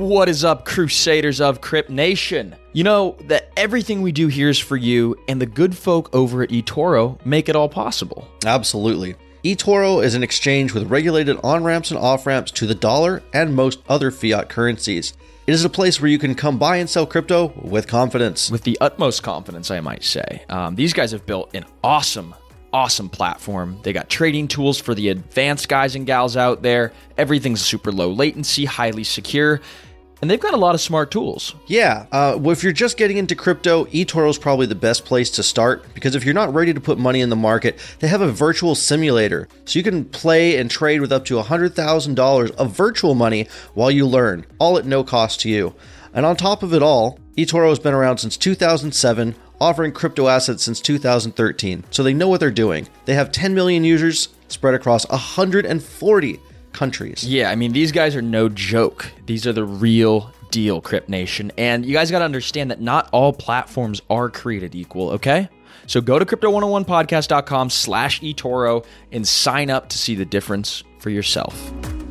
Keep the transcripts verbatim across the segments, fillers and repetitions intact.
What is up, Crusaders of Crypt Nation? You know that everything we do here is for you, and the good folk over at eToro make it all possible. Absolutely. eToro is an exchange with regulated on-ramps and off-ramps to the dollar and most other fiat currencies. It is a place where you can come buy and sell crypto with confidence. With the utmost confidence, I might say. Um, these guys have built an awesome, awesome platform. They got trading tools for the advanced guys and gals out there. Everything's super low latency, highly secure. And they've got a lot of smart tools. Yeah, uh, well, if you're just getting into crypto, eToro is probably the best place to start, because if you're not ready to put money in the market, they have a virtual simulator. So you can play and trade with up to one hundred thousand dollars of virtual money while you learn, all at no cost to you. And on top of it all, eToro has been around since two thousand seven, offering crypto assets since two thousand thirteen. So they know what they're doing. They have ten million users spread across one hundred forty countries. Yeah, I mean, these guys are no joke. These are the real deal, Crypt Nation. And you guys got to understand that not all platforms are created equal, okay? So go to crypto one oh one podcast dot com slash eToro and sign up to see the difference for yourself.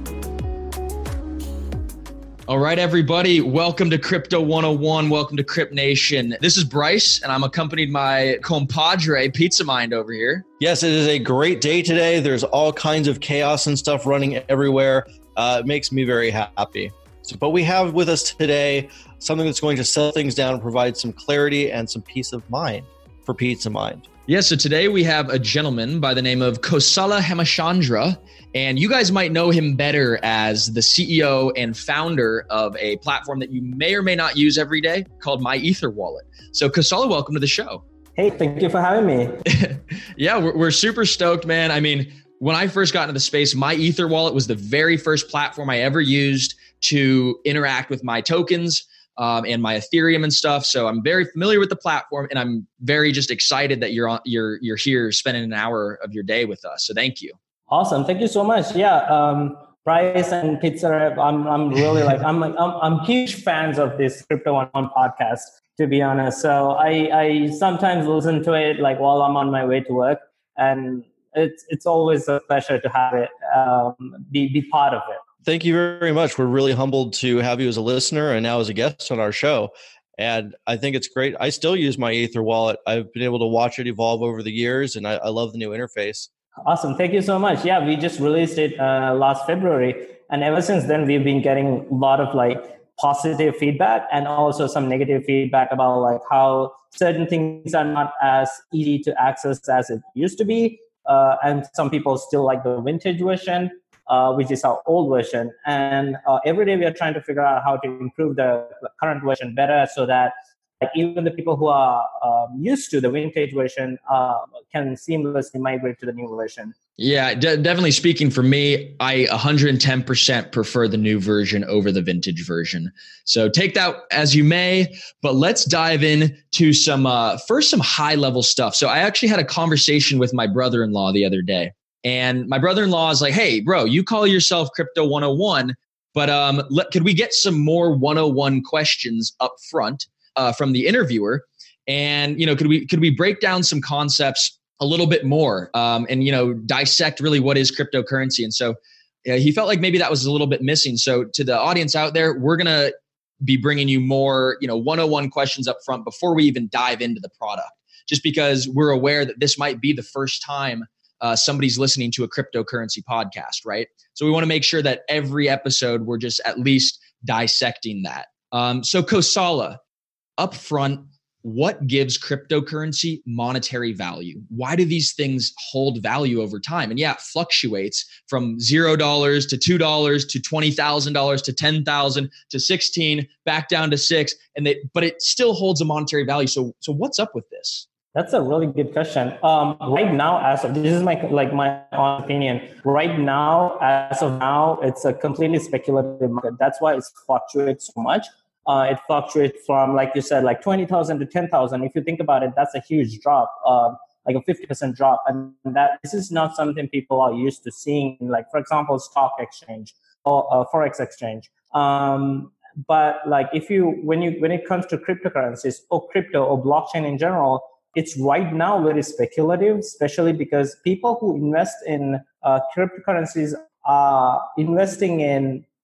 All right, everybody. Welcome to Crypto one oh one. Welcome to Crypt Nation. This is Bryce, and I'm accompanied by compadre Pizza Mind over here. Yes, it is a great day today. There's all kinds of chaos and stuff running everywhere. Uh, it makes me very happy. So, but we have with us today something that's going to settle things down and provide some clarity and some peace of mind for Pizza Mind. Yeah, so today we have a gentleman by the name of Kosala Hemachandra, and you guys might know him better as the C E O and founder of a platform that you may or may not use every day called My Ether Wallet. So Kosala, welcome to the show. Hey, thank you for having me. Yeah, we're, we're super stoked, man. I mean, when I first got into the space, My Ether Wallet was the very first platform I ever used to interact with my tokens um, and my Ethereum and stuff. So I'm very familiar with the platform, and I'm very just excited that you're on, you're you're here spending an hour of your day with us. So thank you. Awesome, thank you so much. Yeah, um, Bryce and Pizza, I'm I'm really like I'm like I'm I'm huge fans of this Crypto one oh one podcast, to be honest. So I I sometimes listen to it like while I'm on my way to work, and it's it's always a pleasure to have it um, be be part of it. Thank you very much. We're really humbled to have you as a listener and now as a guest on our show. And I think it's great. I still use My Ether Wallet. I've been able to watch it evolve over the years, and I, I love the new interface. Awesome. Thank you so much. Yeah, we just released it uh, last February. And ever since then, we've been getting a lot of like positive feedback and also some negative feedback about like how certain things are not as easy to access as it used to be. Uh, and some people still like the vintage version. Uh, which is our old version. And uh, every day we are trying to figure out how to improve the current version better so that like, even the people who are um, used to the vintage version uh, can seamlessly migrate to the new version. Yeah, de- definitely speaking for me, I one hundred ten percent prefer the new version over the vintage version. So take that as you may, but let's dive in to some, uh, first some high level stuff. So I actually had a conversation with my brother-in-law the other day. And my brother-in-law is like, hey, bro, you call yourself Crypto one oh one, but um, let, could we get some more one oh one questions up front uh, from the interviewer? And, you know, could we could we break down some concepts a little bit more um, and, you know, dissect really what is cryptocurrency? And so uh, he felt like maybe that was a little bit missing. So to the audience out there, we're going to be bringing you more, you know, one oh one questions up front before we even dive into the product, just because we're aware that this might be the first time Uh, somebody's listening to a cryptocurrency podcast, right? So we want to make sure that every episode we're just at least dissecting that. Um, so Kosala, up front, what gives cryptocurrency monetary value? Why do these things hold value over time? And yeah, it fluctuates from zero dollars to two dollars to twenty thousand dollars to ten thousand dollars to sixteen, back down to six, and they, but it still holds a monetary value. So, so what's up with this? That's a really good question. Um, right now, as of this is my like my own opinion. Right now, as of now, it's a completely speculative market. That's why it fluctuates so much. Uh, it fluctuates from, like you said, like twenty thousand to ten thousand. If you think about it, that's a huge drop, uh, like a fifty percent drop. And that this is not something people are used to seeing, like, for example, stock exchange or uh, Forex exchange. Um, but like if you when you when it comes to cryptocurrencies or crypto or blockchain in general, it's right now very speculative, especially because people who invest in uh, cryptocurrencies are investing in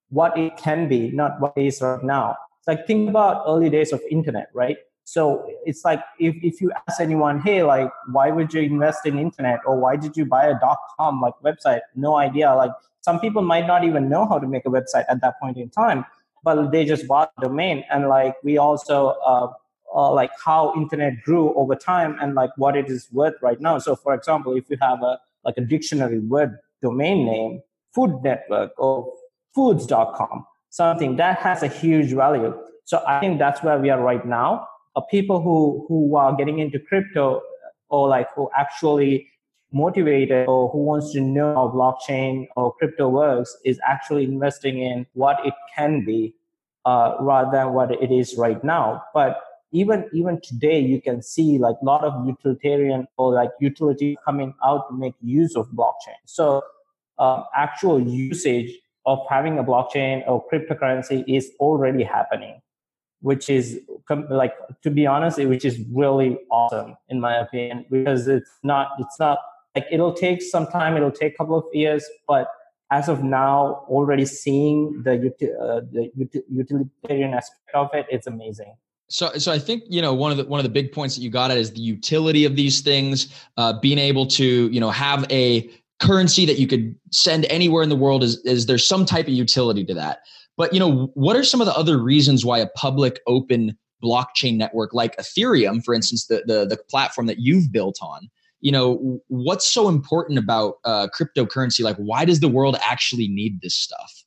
what it can be, not what it is right now. It's like, think about early days of internet, right? So it's like, if, if you ask anyone, hey, like, why would you invest in internet, or why did you buy a .com like website? No idea. Like, some people might not even know how to make a website at that point in time, but they just bought the domain. And like, we also uh, uh, like how internet grew over time and like what it is worth right now. So for example, if you have a like a dictionary word domain name, Food Network or foods dot com, something that has a huge value. So I think that's where we are right now. Uh, people who who are getting into crypto, or like who actually motivated or who wants to know how blockchain or crypto works, is actually investing in what it can be uh, rather than what it is right now. But even even today, you can see like a lot of utilitarian or like utility coming out to make use of blockchain. So uh, actual usage of having a blockchain or cryptocurrency is already happening, which is like, to be honest, which is really awesome in my opinion, because it's not, it's not like, it'll take some time, it'll take a couple of years, but as of now, already seeing the, uh, the utilitarian aspect of it, it's amazing. So, so I think, you know, one of the, one of the big points that you got at is the utility of these things, uh, being able to, you know, have a currency that you could send anywhere in the world, is, is there's some type of utility to that. But, you know, what are some of the other reasons why a public open blockchain network like Ethereum, for instance, the, the, the platform that you've built on, you know, what's so important about uh, cryptocurrency? Like, why does the world actually need this stuff?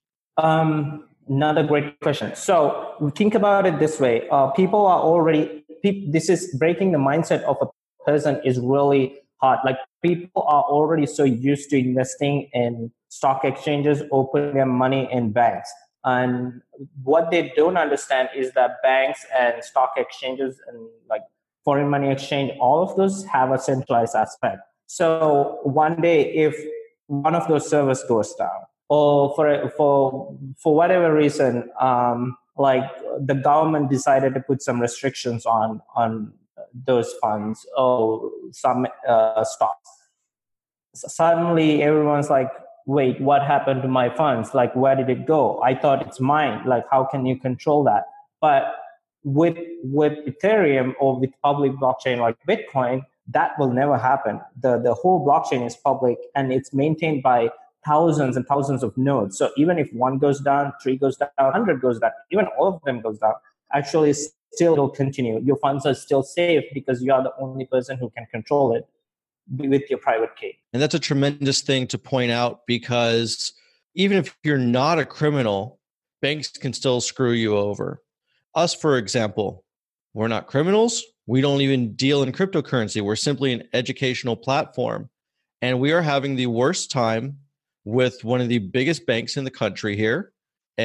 Um, another great question. So think about it this way. Uh, people are already, pe- this is breaking the mindset of a person is really hard. Like, people are already so used to investing in stock exchanges or putting their money in banks. And what they don't understand is that banks and stock exchanges and like foreign money exchange, all of those have a centralized aspect. So one day, if one of those servers goes down, or for for for whatever reason, um, like the government decided to put some restrictions on on those funds or some uh, stocks, so suddenly everyone's like, wait, what happened to my funds? Like, where did it go? I thought it's mine. Like, how can you control that? But with with Ethereum or with public blockchain like Bitcoin, that will never happen. The the whole blockchain is public and it's maintained by thousands and thousands of nodes. So even if one goes down, three goes down, one hundred goes down, even all of them goes down, actually still will continue. Your funds are still safe because you are the only person who can control it with your private key. And that's a tremendous thing to point out, because even if you're not a criminal, banks can still screw you over. Us, for example, we're not criminals. We don't even deal in cryptocurrency. We're simply an educational platform. And we are having the worst time with one of the biggest banks in the country here.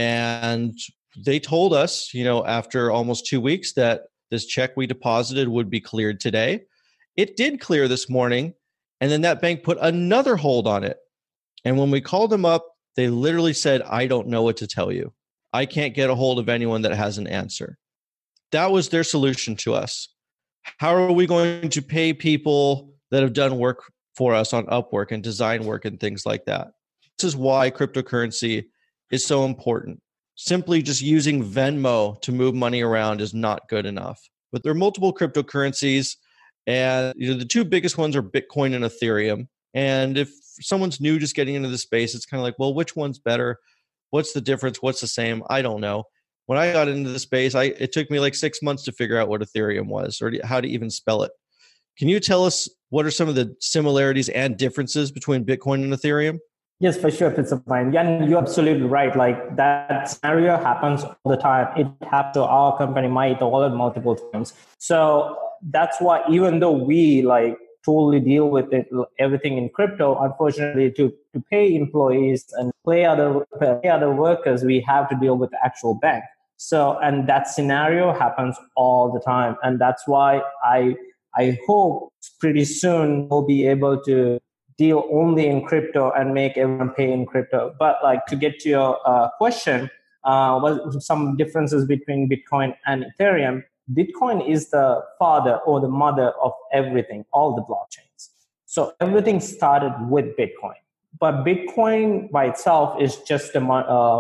And they told us, you know, after almost two weeks that this check we deposited would be cleared today. It did clear this morning, and then that bank put another hold on it. And when we called them up, they literally said, I don't know what to tell you. I can't get a hold of anyone that has an answer. That was their solution to us. How are we going to pay people that have done work for us on Upwork and design work and things like that? This is why cryptocurrency is so important. Simply just using Venmo to move money around is not good enough. But there are multiple cryptocurrencies. And you know, the two biggest ones are Bitcoin and Ethereum. And if someone's new just getting into the space, it's kind of like, well, which one's better? What's the difference? What's the same? I don't know. When I got into the space, I it took me like six months to figure out what Ethereum was or how to even spell it. Can you tell us what are some of the similarities and differences between Bitcoin and Ethereum? Yes, for sure, it's a fine. Yeah, and you're absolutely right. Like, that scenario happens all the time. It happened to our company, Might, all at multiple times. So that's why, even though we like totally deal with it, everything in crypto, unfortunately, to, to pay employees and pay other pay other workers, we have to deal with the actual bank. So, and that scenario happens all the time, and that's why I I hope pretty soon we'll be able to deal only in crypto and make everyone pay in crypto. But like, to get to your uh, question, uh, what some differences between Bitcoin and Ethereum? Bitcoin is the father or the mother of everything, all the blockchains. So everything started with Bitcoin. But Bitcoin by itself is just a, um,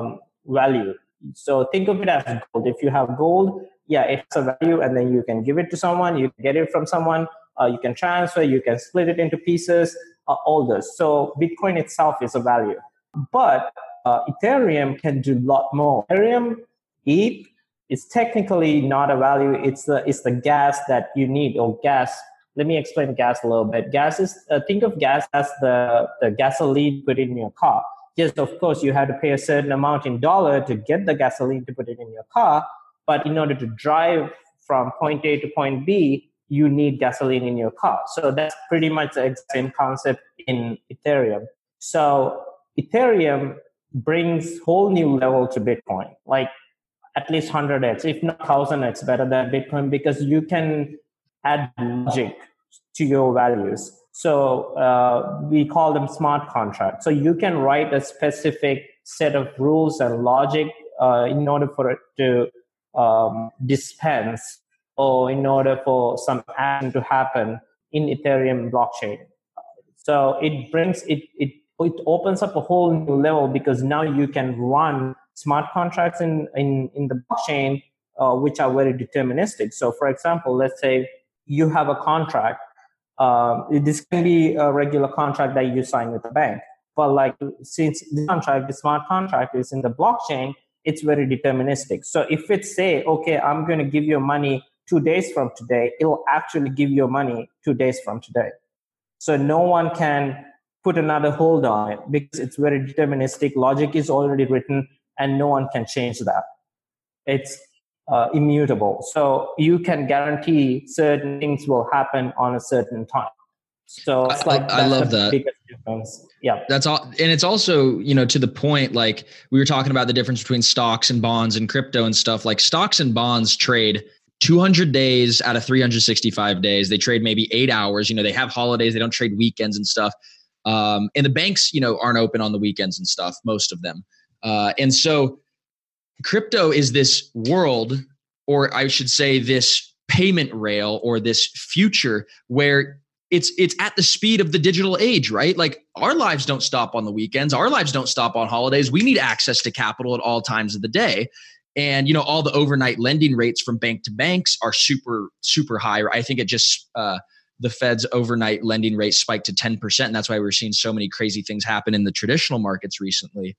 value. So think of it as gold. If you have gold, yeah, it has a value, and then you can give it to someone, you can get it from someone, uh, you can transfer, you can split it into pieces, uh, all this. So Bitcoin itself is a value. But uh, Ethereum can do a lot more. Ethereum, E T H, is technically not a value. It's the it's the gas that you need, or gas. Let me explain gas a little bit. Gas is, uh, think of gas as the, the gasoline put in your car. Yes, of course, you have to pay a certain amount in dollar to get the gasoline to put it in your car. But in order to drive from point A to point B, you need gasoline in your car. So that's pretty much the same concept in Ethereum. So Ethereum brings whole new level to Bitcoin, like at least one hundred x, if not one thousand x better than Bitcoin, because you can add logic to your values. So uh, we call them smart contracts. So you can write a specific set of rules and logic uh, in order for it to um, dispense, or in order for some action to happen in Ethereum blockchain. So it brings it it it opens up a whole new level, because now you can run smart contracts in in in the blockchain, uh, which are very deterministic. So, for example, let's say you have a contract. Um, this can be a regular contract that you sign with the bank, but like since the contract, the smart contract is in the blockchain, it's very deterministic. So if it say, okay, I'm going to give you money two days from today, it'll actually give you money two days from today. So no one can put another hold on it, because it's very deterministic. Logic is already written, and no one can change that. It's uh, immutable. So you can guarantee certain things will happen on a certain time. So it's like, I, I love that. Biggest difference. Yeah. That's all. And it's also, you know, to the point, like we were talking about the difference between stocks and bonds and crypto and stuff. Like stocks and bonds trade two hundred days out of three hundred sixty-five days. They trade maybe eight hours. You know, they have holidays. They don't trade weekends and stuff. Um, and the banks, you know, aren't open on the weekends and stuff, most of them. Uh, and so crypto is this world, or I should say this payment rail, or this future where it's it's at the speed of the digital age, right? Like our lives don't stop on the weekends. Our lives don't stop on holidays. We need access to capital at all times of the day. And, you know, all the overnight lending rates from bank to banks are super, super high. I think it just, uh, the Fed's overnight lending rate spiked to ten percent. And that's why we're seeing so many crazy things happen in the traditional markets recently.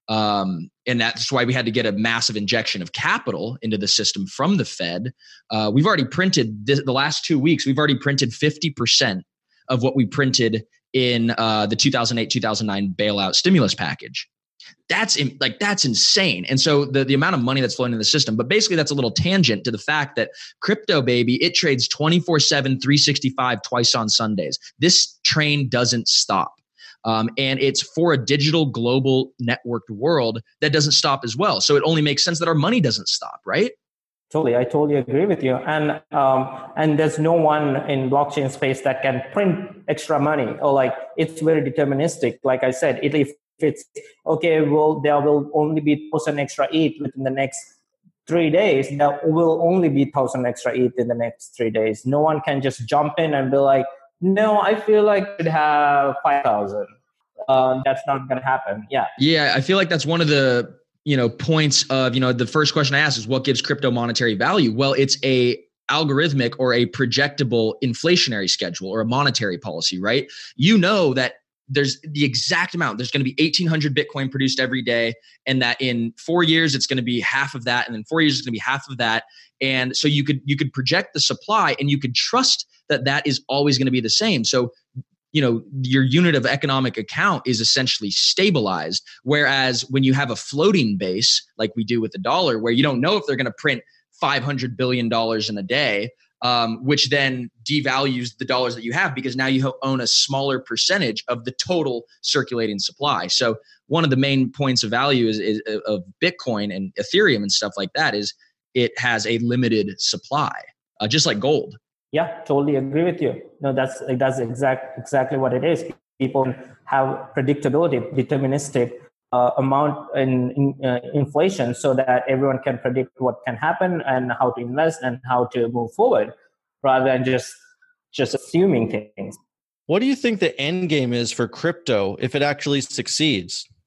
Um, and that's why we had to get a massive injection of capital into the system from the Fed. Uh, we've already printed this, the last two weeks, we've already printed fifty percent of what we printed in uh, the two thousand eight, two thousand nine bailout stimulus package. That's in, like, that's insane. And so the, the amount of money that's flowing in the system, but basically that's a little tangent to the fact that crypto, baby, it trades twenty-four seven, three sixty-five twice on Sundays. This train doesn't stop. Um, and it's for a digital global networked world that doesn't stop as well. So it only makes sense that our money doesn't stop, right? Totally. I totally agree with you. And um, and there's no one in blockchain space that can print extra money, or like it's very deterministic. Like I said, it, if it's okay, well, there will only be one thousand extra E T H within the next three days. There will only be one thousand extra E T H in the next three days. No one can just jump in and be like, no, I feel like it should have five thousand. Um, that's not going to happen. Yeah. Yeah. I feel like that's one of the, you know, points of, you know, the first question I asked is what gives crypto monetary value? Well, it's a algorithmic or a projectable inflationary schedule or a monetary policy, right? You know that there's the exact amount. There's going to be eighteen hundred Bitcoin produced every day. And that in four years, it's going to be half of that. And then four years, it's going to be half of that. And so you could, you could project the supply, and you could trust that that is always going to be the same. So, you know, your unit of economic account is essentially stabilized. Whereas when you have a floating base, like we do with the dollar, where you don't know if they're going to print five hundred billion dollars in a day, um, which then devalues the dollars that you have, because now you own a smaller percentage of the total circulating supply. So one of the main points of value is, is of Bitcoin and Ethereum and stuff like that is it has a limited supply, uh, just like gold. Yeah, totally agree with you. No, that's that's exact exactly what it is. People have predictability, deterministic uh, amount in, in uh, inflation, so that everyone can predict what can happen and how to invest and how to move forward, rather than just just assuming things. What do you think the end game is for crypto if it actually succeeds?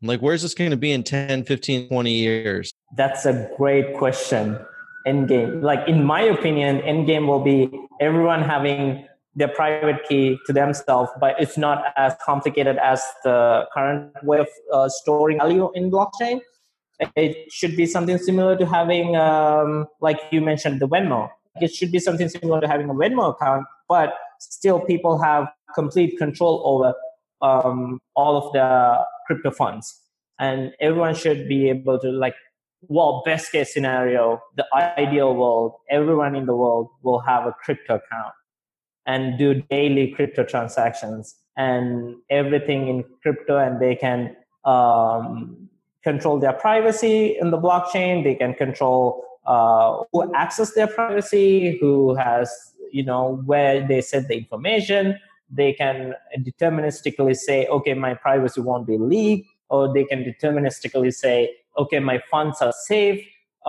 Like, where's this going to be in ten, fifteen, twenty years? That's a great question. Endgame. Like, in my opinion, endgame will be everyone having their private key to themselves, but it's not as complicated as the current way of uh, storing value in blockchain. It should be something similar to having, um, like you mentioned, the Venmo. It should be something similar to having a Venmo account, but still people have complete control over um, all of the crypto funds. And everyone should be able to, like, well, best case scenario, the ideal world, everyone in the world will have a crypto account and do daily crypto transactions and everything in crypto, and they can um, control their privacy in the blockchain. They can control uh, who access their privacy, who has, you know, where they set the information. They can deterministically say, okay, my privacy won't be leaked, or they can deterministically say, okay, my funds are safe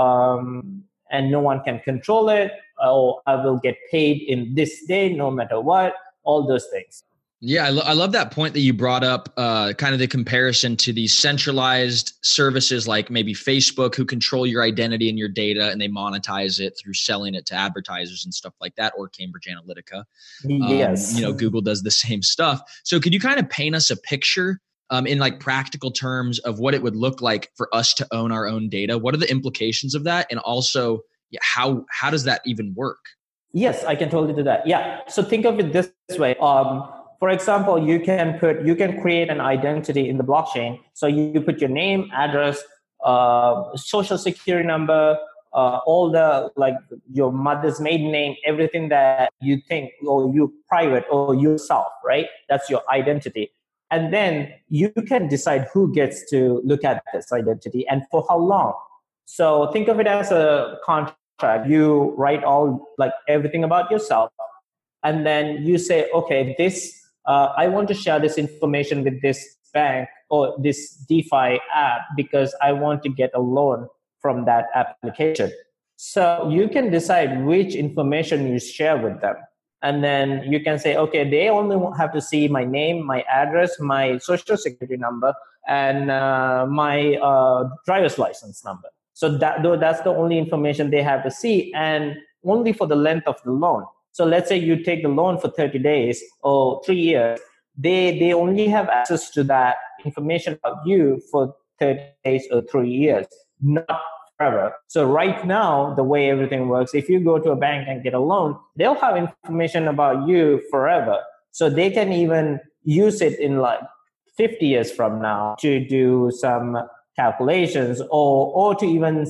um, and no one can control it, or I will get paid in this day no matter what, all those things. Yeah, I, lo- I love that point that you brought up, uh, kind of the comparison to these centralized services like maybe Facebook, who control your identity and your data, and they monetize it through selling it to advertisers and stuff like that, or Cambridge Analytica. Yes. Um, you know, Google does the same stuff. So could you kind of paint us a picture um, in like practical terms of what it would look like for us to own our own data? What are the implications of that? And also, yeah, how how does that even work? Yes, I can totally do that. Yeah. So think of it this way. Um, For example, you can put, you can create an identity in the blockchain. So you put your name, address, uh, social security number, uh, all the, like your mother's maiden name, everything that you think, or you private or yourself, right? That's your identity. And then you can decide who gets to look at this identity and for how long. So think of it as a contract. You write all, like everything about yourself. And then you say, okay, this, Uh, I want to share this information with this bank or this DeFi app because I want to get a loan from that application. So you can decide which information you share with them. And then you can say, okay, they only have to see my name, my address, my social security number, and uh, my uh, driver's license number. So that, though, that's the only information they have to see, and only for the length of the loan. So let's say you take the loan for thirty days or three years. They they only have access to that information about you for thirty days or three years, not forever. So right now, the way everything works, if you go to a bank and get a loan, they'll have information about you forever. So they can even use it in like fifty years from now to do some calculations, or or to even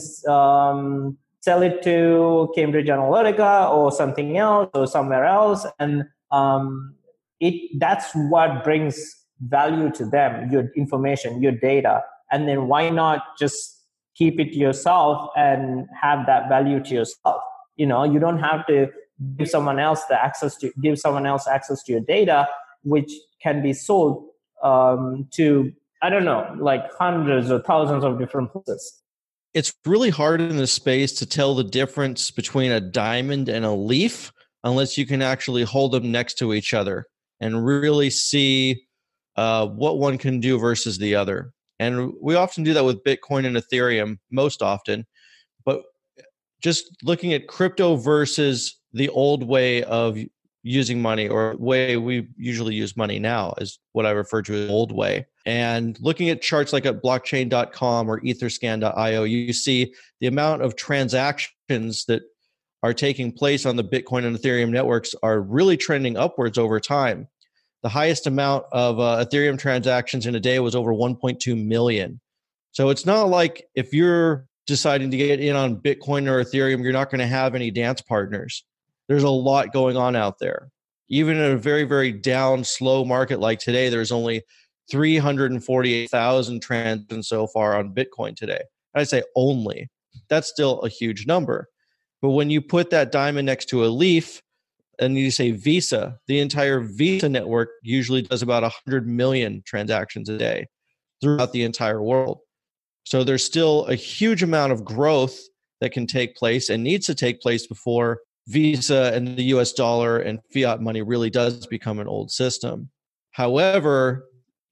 um, sell it to Cambridge Analytica or something else or somewhere else. And um, it that's what brings value to them, your information, your data. And then why not just keep it to yourself and have that value to yourself? You know, you don't have to give someone else the access to give someone else access to your data, which can be sold um, to, I don't know, like hundreds or thousands of different places. It's really hard in this space to tell the difference between a diamond and a leaf unless you can actually hold them next to each other and really see uh, what one can do versus the other. And we often do that with Bitcoin and Ethereum most often. But just looking at crypto versus the old way of using money, or way we usually use money now, is what I refer to as old way. And looking at charts like at blockchain dot com or etherscan dot io, you see the amount of transactions that are taking place on the Bitcoin and Ethereum networks are really trending upwards over time. The highest amount of uh, Ethereum transactions in a day was over one point two million. So it's not like if you're deciding to get in on Bitcoin or Ethereum, you're not going to have any dance partners. There's a lot going on out there. Even in a very, very down, slow market like today, there's only three hundred forty-eight thousand transactions so far on Bitcoin today. I say only. That's still a huge number. But when you put that diamond next to a leaf and you say Visa, the entire Visa network usually does about one hundred million transactions a day throughout the entire world. So there's still a huge amount of growth that can take place and needs to take place before Visa and the U S dollar and fiat money really does become an old system. However,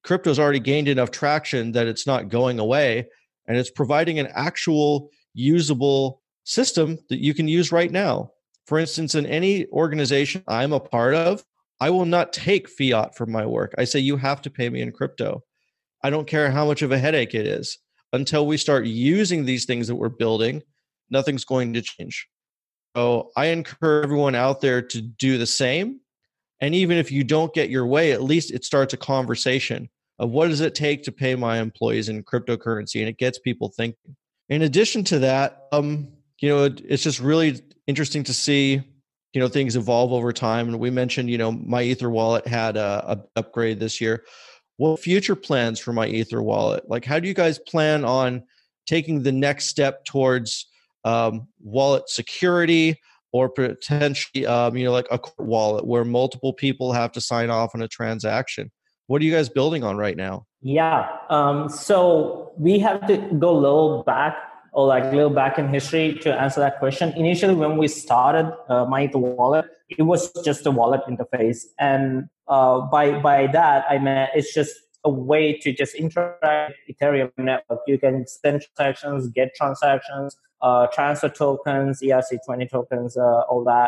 crypto's already gained enough traction that it's not going away, and it's providing an actual usable system that you can use right now. For instance, in any organization I'm a part of, I will not take fiat for my work. I say, you have to pay me in crypto. I don't care how much of a headache it is. Until we start using these things that we're building, nothing's going to change. So I encourage everyone out there to do the same. And even if you don't get your way, at least it starts a conversation of what does it take to pay my employees in cryptocurrency, and it gets people thinking. In addition to that, um, you know, it, it's just really interesting to see, you know, things evolve over time. And we mentioned, you know, my Ether wallet had a, a upgrade this year. What future plans for my Ether wallet? Like, how do you guys plan on taking the next step towards um, wallet security, or potentially, um, you know, like a wallet where multiple people have to sign off on a transaction? What are you guys building on right now? Yeah. Um, so we have to go a little back, or like a little back in history to answer that question. Initially, when we started uh, My Ether wallet, it was just a wallet interface. And uh, by by that, I meant it's just a way to just interact with Ethereum network. You can send transactions, get transactions, uh, transfer tokens, E R C twenty tokens, uh, all that.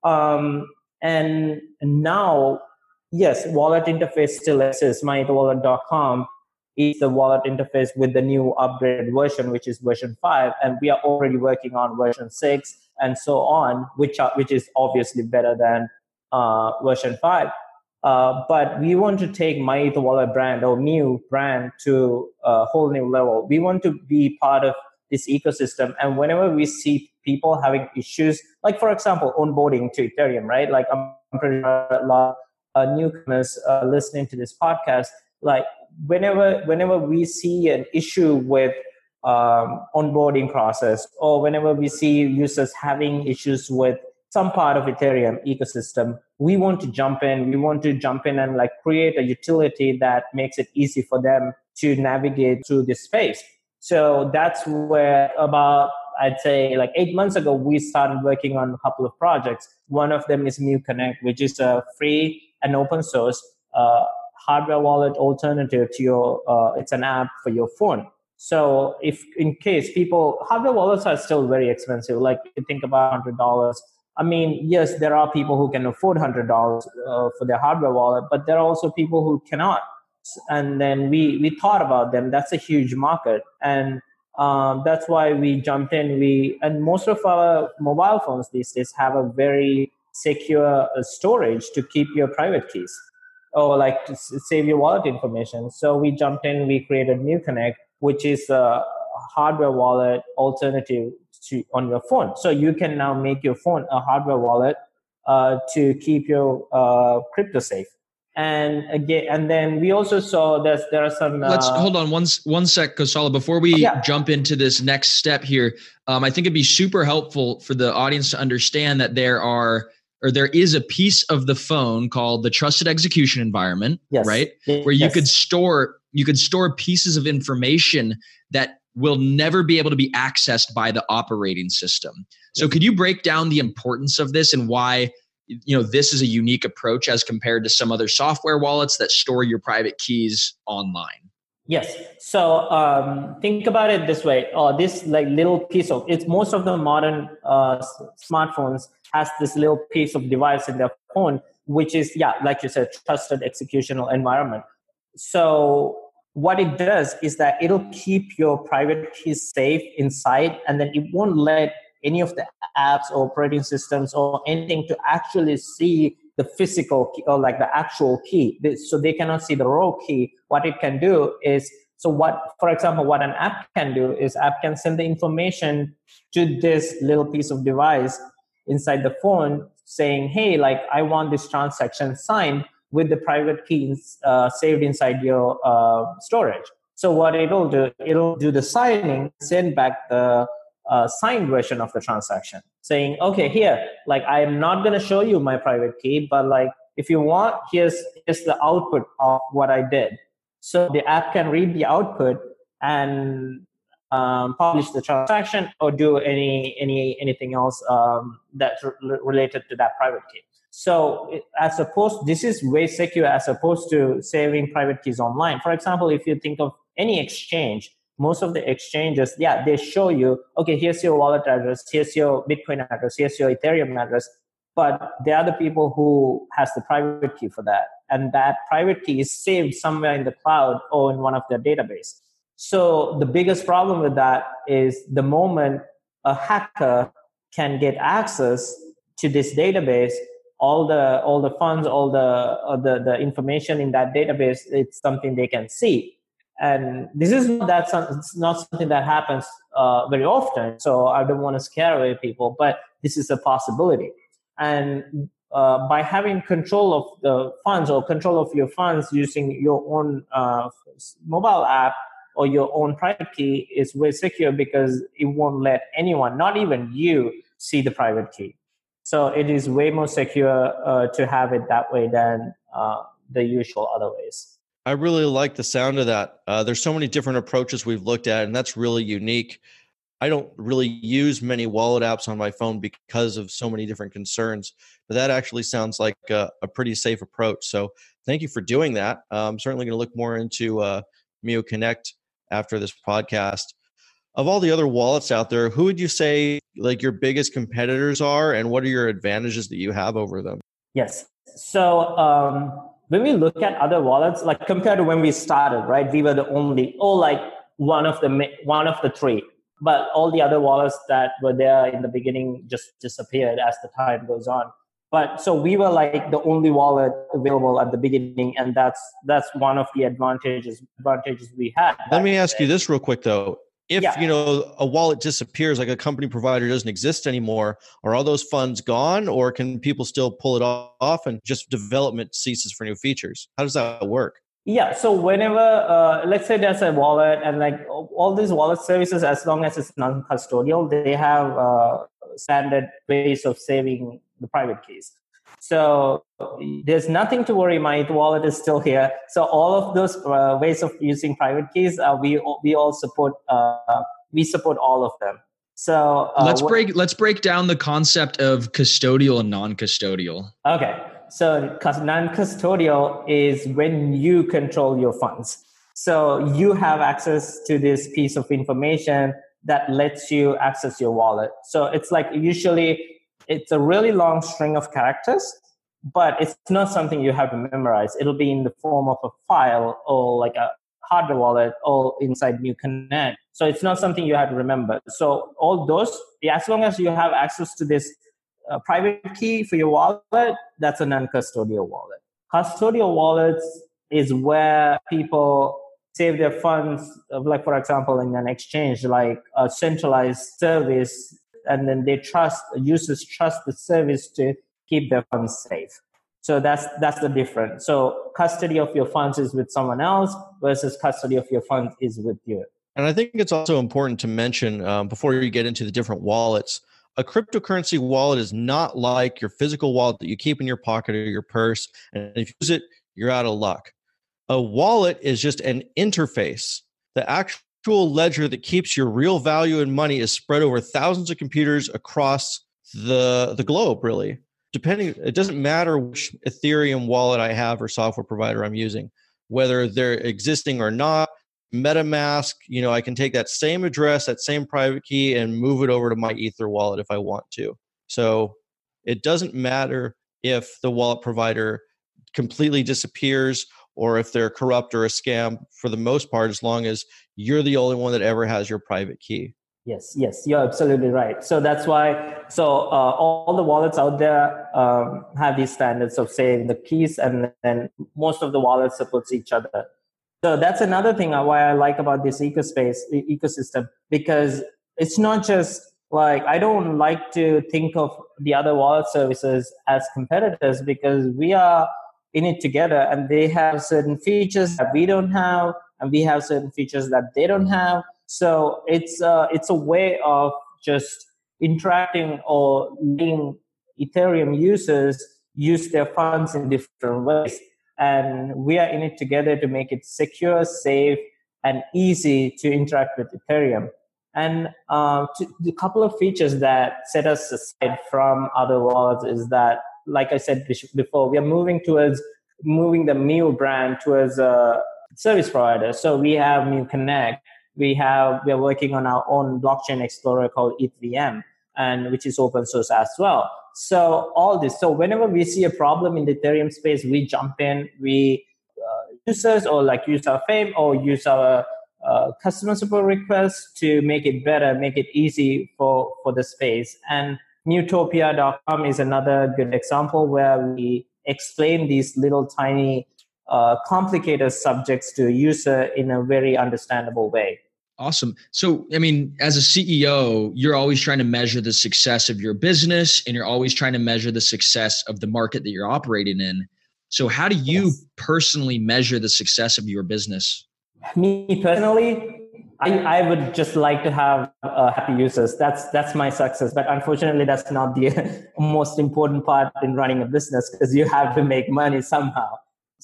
Um, and now, yes, wallet interface still exists. my ether wallet dot com is the wallet interface with the new upgraded version, which is version five. And we are already working on version six and so on, which are, which is obviously better than uh, version five. Uh, but we want to take My Ether Wallet brand, or new brand, to a whole new level. We want to be part of this ecosystem. And whenever we see people having issues, like, for example, onboarding to Ethereum, right? Like, I'm pretty sure a lot of uh, newcomers uh, listening to this podcast, like, whenever whenever we see an issue with um, onboarding process, or whenever we see users having issues with some part of Ethereum ecosystem, we want to jump in. We want to jump in and like create a utility that makes it easy for them to navigate through this space. So that's where, about, I'd say like eight months ago, we started working on a couple of projects. One of them is MuConnect, which is a free and open source uh, hardware wallet alternative to your, uh, it's an app for your phone. So if in case people, hardware wallets are still very expensive. Like, you think about one hundred dollars. I mean, yes, there are people who can afford one hundred dollars uh, for their hardware wallet, but there are also people who cannot. And then we, we thought about them. That's a huge market. And um, that's why we jumped in. We And most of our mobile phones these days have a very secure uh, storage to keep your private keys, or like to save your wallet information. So we jumped in, we created MuConnect, which is a hardware wallet alternative to, on your phone. So you can now make your phone a hardware wallet uh, to keep your uh, crypto safe. And again, and then we also saw that there are some. Uh, Let's hold on one one sec, Kosala. Before we yeah. jump into this next step here, um, I think it'd be super helpful for the audience to understand that there are, or there is a piece of the phone called the trusted execution environment, yes. right? Where you yes. could store you could store pieces of information that will never be able to be accessed by the operating system. So could you break down the importance of this and why, you know, this is a unique approach as compared to some other software wallets that store your private keys online? Yes. So um, think about it this way. Uh, this like little piece of, it's most of the modern uh, smartphones has this little piece of device in their phone, which is, yeah, like you said, trusted executional environment. So what it does is that it'll keep your private keys safe inside, and then it won't let any of the apps or operating systems or anything to actually see the physical key, or like the actual key. So they cannot see the raw key. What it can do is, so what, for example, what an app can do is app can send the information to this little piece of device inside the phone saying, hey, like, I want this transaction signed with the private keys uh, saved inside your uh, storage. So what it'll do, it'll do the signing, send back the uh, signed version of the transaction, saying, okay, here, like, I am not going to show you my private key, but like, if you want, here's, here's the output of what I did. So the app can read the output and um, publish the transaction or do any any anything else um, that's re- related to that private key. So as opposed, this is way secure as opposed to saving private keys online. For example, if you think of any exchange, most of the exchanges, yeah, they show you, okay, here's your wallet address, here's your Bitcoin address, here's your Ethereum address, but they are the people who has the private key for that. And that private key is saved somewhere in the cloud or in one of their database. So the biggest problem with that is the moment a hacker can get access to this database, all the all the funds, all the uh, the, the information in that database, it's something they can see. And this is not that it's not something that happens uh, very often. So I don't want to scare away people, but this is a possibility. And uh, by having control of the funds or control of your funds using your own uh, mobile app or your own private key is way secure because it won't let anyone, not even you, see the private key. So it is way more secure uh, to have it that way than uh, the usual other ways. I really like the sound of that. Uh, there's so many different approaches we've looked at, and that's really unique. I don't really use many wallet apps on my phone because of so many different concerns, but that actually sounds like a, a pretty safe approach. So thank you for doing that. Uh, I'm certainly going to look more into uh, Mio Connect after this podcast. Of all the other wallets out there, who would you say like your biggest competitors are, and what are your advantages that you have over them? Yes. So um, when we look at other wallets, like compared to when we started, right, we were the only, or like one of the one of the three. But all the other wallets that were there in the beginning just disappeared as the time goes on. But so we were like the only wallet available at the beginning, and that's that's one of the advantages advantages we had. Let me ask you this real quick though. If yeah. you know a wallet disappears, like a company provider doesn't exist anymore, are all those funds gone, or can people still pull it off and just development ceases for new features? How does that work? Yeah, so whenever, uh, let's say there's a wallet and like all these wallet services, as long as it's non-custodial, they have uh, standard ways of saving the private keys. So there's nothing to worry. My wallet is still here. So all of those uh, ways of using private keys, uh, we we all support. Uh, we support all of them. So uh, let's break let's break down the concept of custodial and non-custodial. Okay. So non-custodial is when you control your funds. So you have access to this piece of information that lets you access your wallet. So it's like usually it's a really long string of characters, but it's not something you have to memorize. It'll be in the form of a file or like a hardware wallet or inside Mio Connect. So it's not something you have to remember. So all those, as long as you have access to this a private key for your wallet, that's a non-custodial wallet. Custodial wallets is where people save their funds, like for example, in an exchange, like a centralized service, and then they trust, users trust the service to keep their funds safe. So that's that's the difference. So custody of your funds is with someone else versus custody of your funds is with you. And I think it's also important to mention um, before you get into the different wallets, a cryptocurrency wallet is not like your physical wallet that you keep in your pocket or your purse. And if you use it, you're out of luck. A wallet is just an interface. The actual ledger that keeps your real value in money is spread over thousands of computers across the, the globe, really. Depending, it doesn't matter which Ethereum wallet I have or software provider I'm using, whether they're existing or not. MetaMask, you know, I can take that same address, that same private key, and move it over to my Ether wallet if I want to. So it doesn't matter if the wallet provider completely disappears or if they're corrupt or a scam for the most part, as long as you're the only one that ever has your private key. Yes, yes, you're absolutely right. So that's why, so uh, all the wallets out there um, have these standards of saving the keys, and then most of the wallets supports each other. So that's another thing why I like about this ecospace ecosystem, because it's not just like, I don't like to think of the other wallet services as competitors, because we are in it together and they have certain features that we don't have and we have certain features that they don't have. So it's uh, it's a way of just interacting or letting Ethereum users use their funds in different ways. And we are in it together to make it secure, safe, and easy to interact with Ethereum. And uh, to, the couple of features that set us aside from other wallets is that, like I said before, we are moving towards moving the M U brand towards a service provider. So we have M U Connect. We have we are working on our own blockchain explorer called E T H V M, and which is open source as well. So all this. So whenever we see a problem in the Ethereum space, we jump in. We uh, users or like use our fame or use our uh, customer support requests to make it better, make it easy for for the space. And Mutopia dot com is another good example where we explain these little tiny uh, complicated subjects to a user in a very understandable way. Awesome. So, I mean, as a C E O, you're always trying to measure the success of your business, and you're always trying to measure the success of the market that you're operating in. So how do you yes. personally measure the success of your business? Me personally, I, I would just like to have uh, happy users. That's that's my success. But unfortunately, that's not the most important part in running a business, because you have to make money somehow.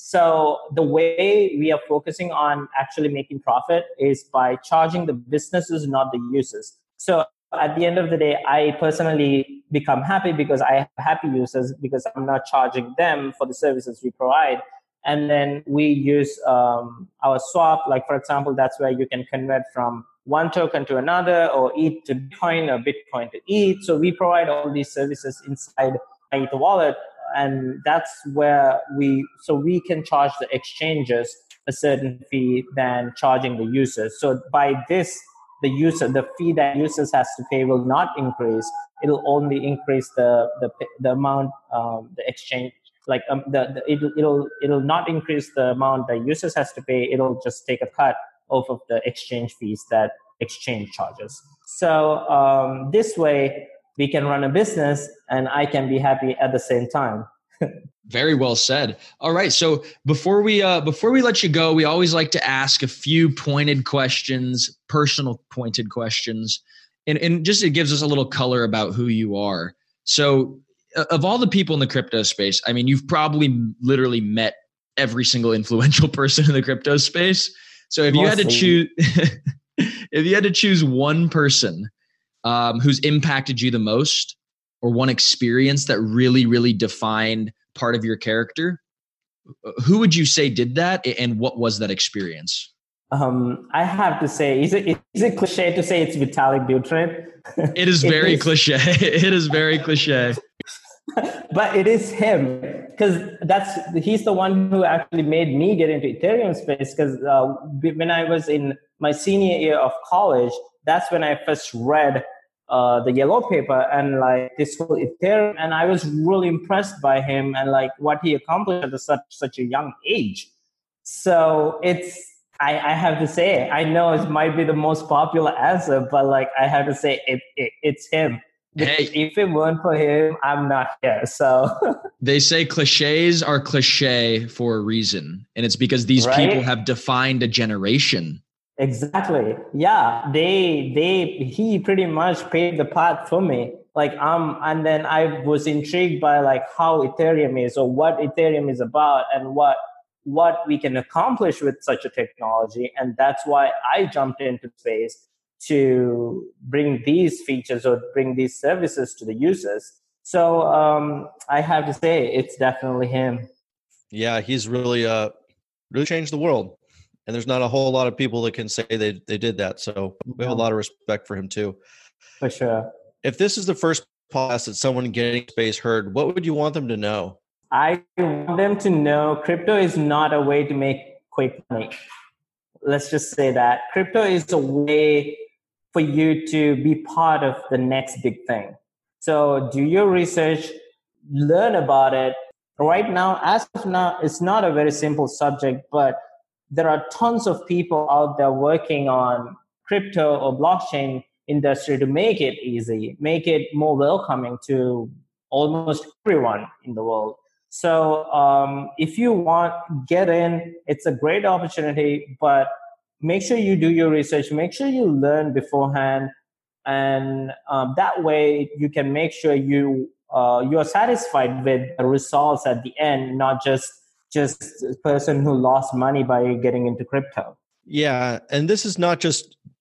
So the way we are focusing on actually making profit is by charging the businesses, not the users. So at the end of the day, I personally become happy because I have happy users, because I'm not charging them for the services we provide. And then we use um, our swap. Like, for example, that's where you can convert from one token to another, or E T H to Bitcoin, or Bitcoin to E T H. So we provide all these services inside E T H wallet. And that's where we, so we can charge the exchanges a certain fee than charging the users. So by this, the user, the fee that users has to pay will not increase. It'll only increase the the, the amount, um, the exchange, like um, the, the it'll, it'll it'll not increase the amount that users has to pay. It'll just take a cut off of the exchange fees that exchange charges. So um, this way, we can run a business and I can be happy at the same time. Very well said. All right. So before we uh, before we let you go, we always like to ask a few pointed questions, personal pointed questions, and, and just it gives us a little color about who you are. So uh, of all the people in the crypto space, I mean, you've probably literally met every single influential person in the crypto space. So if Mostly. you had to choose, if you had to choose one person um, who's impacted you the most, or one experience that really, really defined part of your character, who would you say did that, and what was that experience? Um, I have to say, is it, is it cliche to say it's Vitalik Buterin? It is very it is. cliche. It is very cliche. But it is him, because that's he's the one who actually made me get into Ethereum space. Because uh, when I was in my senior year of college, that's when I first read uh, the yellow paper and like this whole Ethereum, and I was really impressed by him and like what he accomplished at such such a young age. So it's I, I have to say, I know it might be the most popular answer, but like I have to say, it, it it's him. Hey, if it weren't for him, I'm not here. So they say cliches are cliche for a reason, and it's because these right? people have defined a generation. Exactly. Yeah. They, they, he pretty much paved the path for me. Like, um, and then I was intrigued by like how Ethereum is, or what Ethereum is about, and what, what we can accomplish with such a technology. And that's why I jumped into space to bring these features or bring these services to the users. So um, I have to say, it's definitely him. Yeah, he's really, uh, really changed the world. And there's not a whole lot of people that can say they, they did that. So we have a lot of respect for him too. For sure. If this is the first podcast that someone getting space heard, what would you want them to know? I want them to know crypto is not a way to make quick money. Let's just say that. Crypto is a way for you to be part of the next big thing. So do your research, learn about it. Right now, as of now, it's not a very simple subject, but there are tons of people out there working on crypto or blockchain industry to make it easy, make it more welcoming to almost everyone in the world. So um, if you want, get in. It's a great opportunity, but make sure you do your research. Make sure you learn beforehand. And um, that way you can make sure you, uh, you're satisfied with the results at the end, not just just a person who lost money by getting into crypto. Yeah. And this is not just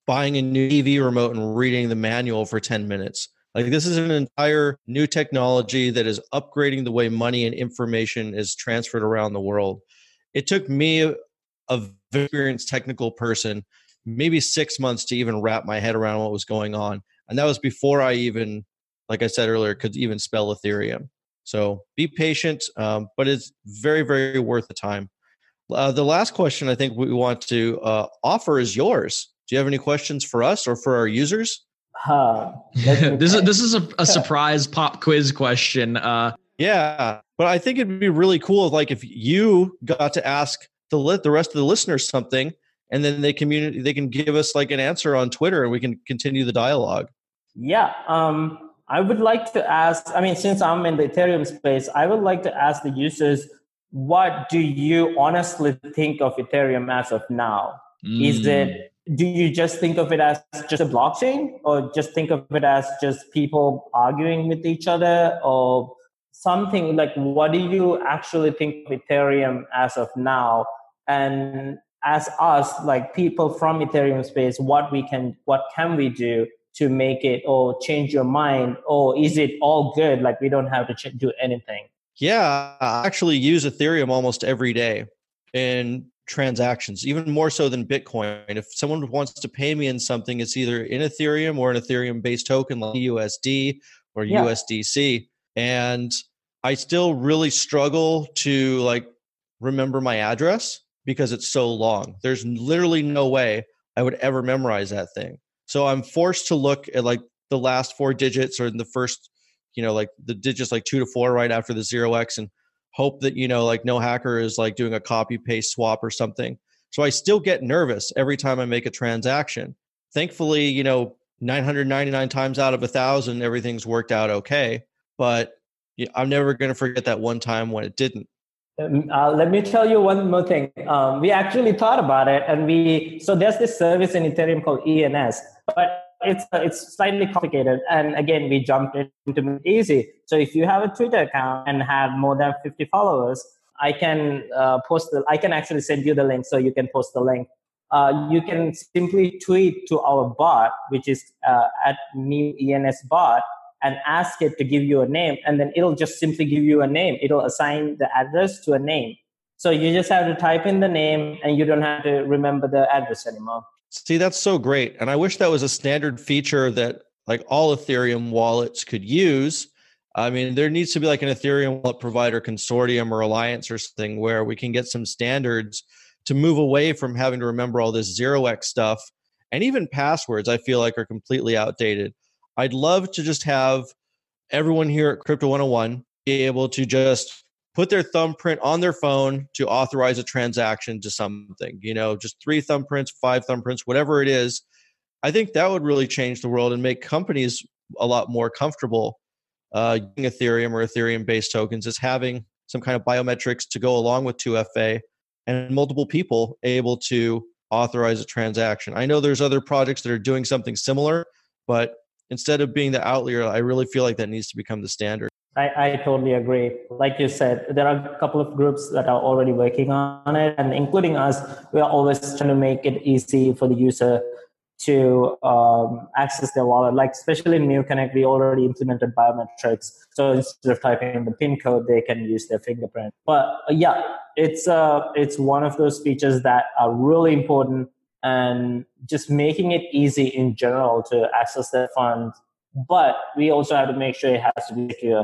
buying a new T V remote and reading the manual for ten minutes. Like, this is an entire new technology that is upgrading the way money and information is transferred around the world. It took me, a, a very experienced technical person, maybe six months to even wrap my head around what was going on. And that was before I even, like I said earlier, could even spell Ethereum. So be patient, um, but it's very, very worth the time. Uh, the last question I think we want to uh, offer is yours. Do you have any questions for us or for our users? Uh, this is this is a, a surprise pop quiz question. Uh, yeah, but I think it'd be really cool if, like, if you got to ask the li- the rest of the listeners something, and then they communi- they can give us like an answer on Twitter, and we can continue the dialogue. Yeah, um, I would like to ask. I mean, since I'm in the Ethereum space, I would like to ask the users, what do you honestly think of Ethereum as of now? Mm. Is it Do you just think of it as just a blockchain, or just think of it as just people arguing with each other, or something like, what do you actually think of Ethereum as of now? And as us, like people from Ethereum space, what we can, what can we do to make it, or change your mind, or is it all good? Like, we don't have to ch- do anything. Yeah, I actually use Ethereum almost every day in transactions, even more so than Bitcoin. If someone wants to pay me in something, it's either in Ethereum or an Ethereum-based token like U S D or yeah. U S D C. And I still really struggle to like remember my address because it's so long. There's literally no way I would ever memorize that thing. So I'm forced to look at like the last four digits, or in the first, you know, like the digits like two to four right after the zero X, and hope that, you know, like no hacker is like doing a copy paste swap or something. So I still get nervous every time I make a transaction. Thankfully, you know, nine hundred ninety-nine times out of a thousand, everything's worked out okay. But I'm never going to forget that one time when it didn't. Um, uh, let me tell you one more thing. Um, we actually thought about it, and we, so there's this service in Ethereum called E N S, but it's uh, it's slightly complicated. And again, we jumped into it easy. So if you have a Twitter account and have more than fifty followers, I can uh, post the, I can actually send you the link, so you can post the link. Uh, you can simply tweet to our bot, which is uh, at new E N S bot, and ask it to give you a name, and then it'll just simply give you a name. It'll assign the address to a name. So you just have to type in the name, and you don't have to remember the address anymore. See, that's so great. And I wish that was a standard feature that like all Ethereum wallets could use. I mean, there needs to be like an Ethereum wallet provider consortium or alliance or something where we can get some standards to move away from having to remember all this zero X stuff. And even passwords, I feel like, are completely outdated. I'd love to just have everyone here at Crypto one oh one be able to just put their thumbprint on their phone to authorize a transaction to something, you know, just three thumbprints, five thumbprints, whatever it is. I think that would really change the world and make companies a lot more comfortable uh, using Ethereum or Ethereum-based tokens as having some kind of biometrics to go along with two F A, and multiple people able to authorize a transaction. I know there's other projects that are doing something similar, but instead of being the outlier, I really feel like that needs to become the standard. I, I totally agree. Like you said, there are a couple of groups that are already working on it, and including us, we are always trying to make it easy for the user to um, access their wallet. Like especially in NewConnect, we already implemented biometrics. So instead of typing in the PIN code, they can use their fingerprint. But uh, yeah, it's uh, it's one of those features that are really important, and just making it easy in general to access their funds. But we also have to make sure it has to be secure.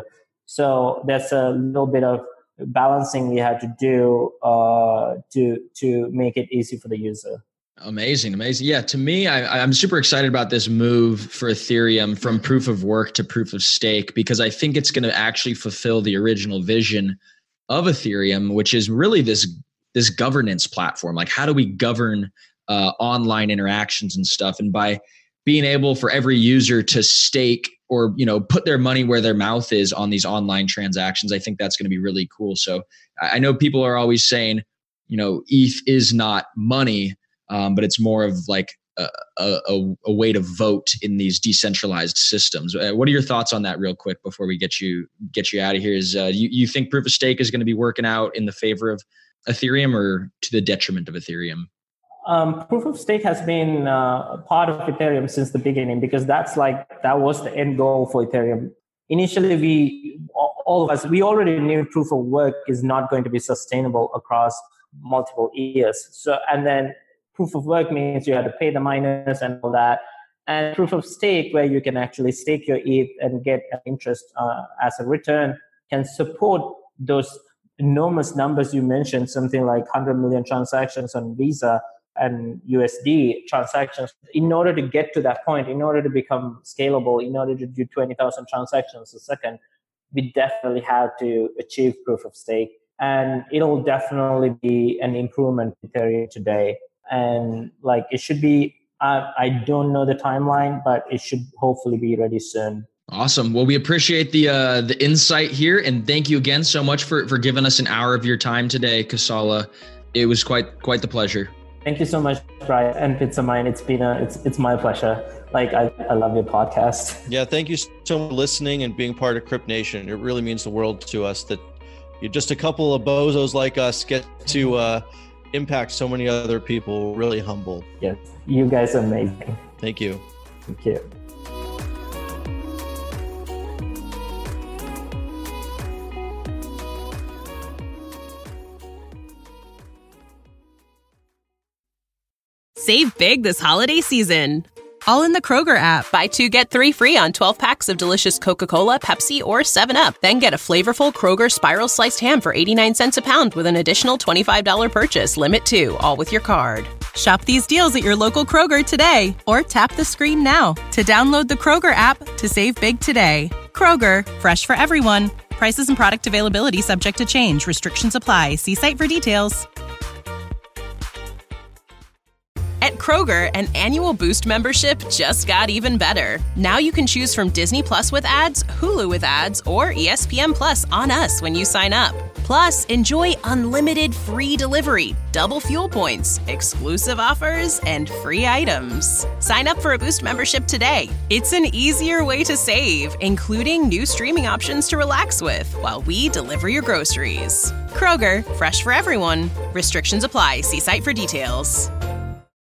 So there's a little bit of balancing we have to do uh, to to make it easy for the user. Amazing, amazing. Yeah, to me, I, I'm super excited about this move for Ethereum from proof of work to proof of stake, because I think it's going to actually fulfill the original vision of Ethereum, which is really this this governance platform. Like, how do we govern uh, online interactions and stuff? And by being able for every user to stake or, you know, put their money where their mouth is on these online transactions, I think that's going to be really cool. So I know people are always saying, you know, E T H is not money, um, but it's more of like a, a, a way to vote in these decentralized systems. Uh, what are your thoughts on that real quick before we get you get you out of here? Is uh, you, you think proof of stake is going to be working out in the favor of Ethereum or to the detriment of Ethereum? Um, proof of stake has been uh, part of Ethereum since the beginning, because that's like, that was the end goal for Ethereum. Initially, we, all of us, we already knew proof of work is not going to be sustainable across multiple years. So, and then proof of work means you have to pay the miners and all that. And proof of stake, where you can actually stake your E T H and get an interest uh, as a return, can support those enormous numbers you mentioned, something like one hundred million transactions on Visa and U S D transactions. In order to get to that point, in order to become scalable, in order to do twenty thousand transactions a second, we definitely have to achieve proof of stake. And it'll definitely be an improvement in Ethereum today. And like, it should be, uh, I don't know the timeline, but it should hopefully be ready soon. Awesome. Well, we appreciate the uh, the insight here, and thank you again so much for for giving us an hour of your time today, Kosala. It was quite quite the pleasure. Thank you so much, Brian and Pizzamine. It's been a it's it's my pleasure. Like I, I love your podcast. Yeah, thank you so much for listening and being part of Crypt Nation. It really means the world to us that you're just a couple of bozos like us get to uh, impact so many other people. We're really humbled. Yes, you guys are amazing. Thank you. Thank you. Save big this holiday season, all in the Kroger app. Buy two, get three free on twelve packs of delicious Coca-Cola, Pepsi, or seven up. Then get a flavorful Kroger Spiral Sliced Ham for eighty-nine cents a pound with an additional twenty-five dollars purchase. Limit two, all with your card. Shop these deals at your local Kroger today, or tap the screen now to download the Kroger app to save big today. Kroger, fresh for everyone. Prices and product availability subject to change. Restrictions apply. See site for details. At Kroger, an annual Boost membership just got even better. Now you can choose from Disney Plus with ads, Hulu with ads, or E S P N Plus on us when you sign up. Plus, enjoy unlimited free delivery, double fuel points, exclusive offers, and free items. Sign up for a Boost membership today. It's an easier way to save, including new streaming options to relax with while we deliver your groceries. Kroger, fresh for everyone. Restrictions apply. See site for details.